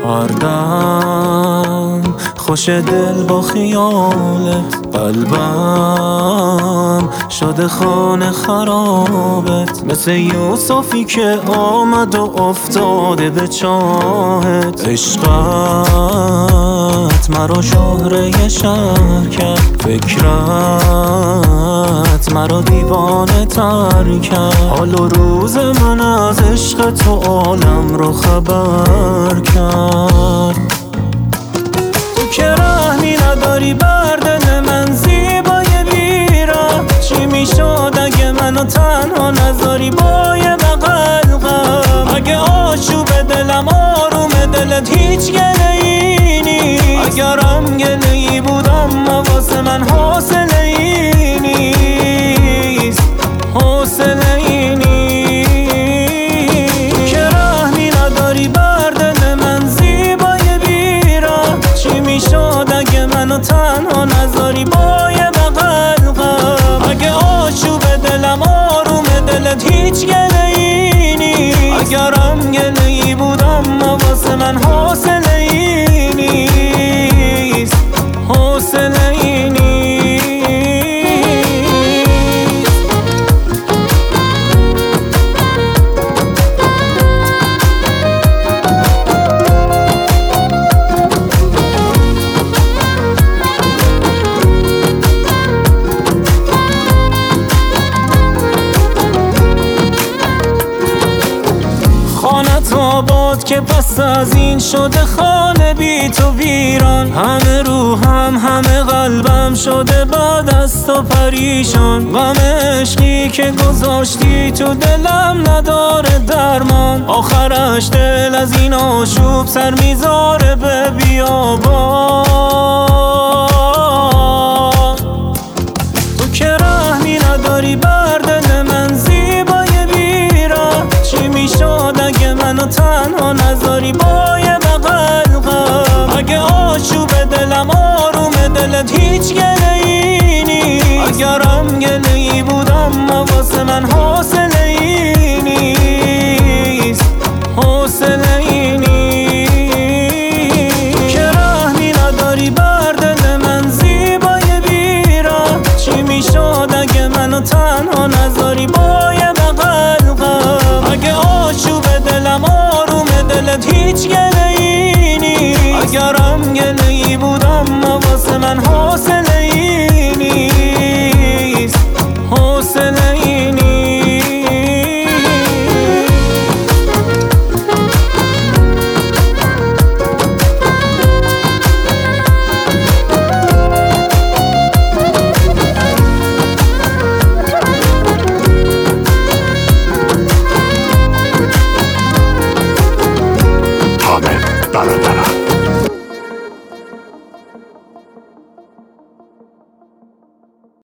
هر دم خوش دل با خیالت، قلبم شده خانه خرابت، مثل یوسفی که آمد و افتاده به چاهت. عشقت مرا شهره شهر کرد، فکرت مرا دیوانه تر کرد. حال و روز من از عشق تو عالم رو خبر کرد. تو که رحمی نداری بر دل من زیبای بیرا، چی میشد اگه منو تنها نذاری با یه بغل غم؟ اگه آشوب دلم آروم دلت هیچ گله‌ای نیست، اگرم گله‌ای بود اما واسه من حوصله‌ای نیست، حوصله‌ای نیست. تو که رحمی نداری بر دل من زیبای بیرا، چی میشد اگه منو تنها نذاری با یه بغل غم؟ اگه آشوب دلم آروم دلت هیچ گله‌ای نیست، اگرم گله‌ای بود اما واسه من حوصله‌ای نیست، حوصله‌ای نیست. خانت آباد که پس از این شده خانه بی تو ویران، همه روحم همه قلبم شده بعد از تو پریشان. غم عشقی که گذاشتی تو دلم نداره درمان، آخرش دل از این آشوب سر میذاره به بیابان. تو که رحمی نداری بر دل من زیبای بیرا، چی میشد اگه منو تنها نذاری با یه بغل غم؟ اگه آشوب دلم آروم دلت هیچ گله‌ای نیست، اگرم گله‌ای بود اما واسه من حوصله‌ای نیست، حوصله‌ای نیست. تو که رحمی نداری بر دل من زیبای بیرا، چی میشد اگه منو تنها نذاری با یه بغل غم؟ اگه آشوب دلم آروم دلت هیچ گله‌ای نیست، اگرم گله‌ای بود اما واسه من حوصله‌ای نیست، حوصله‌ای نیست. برادر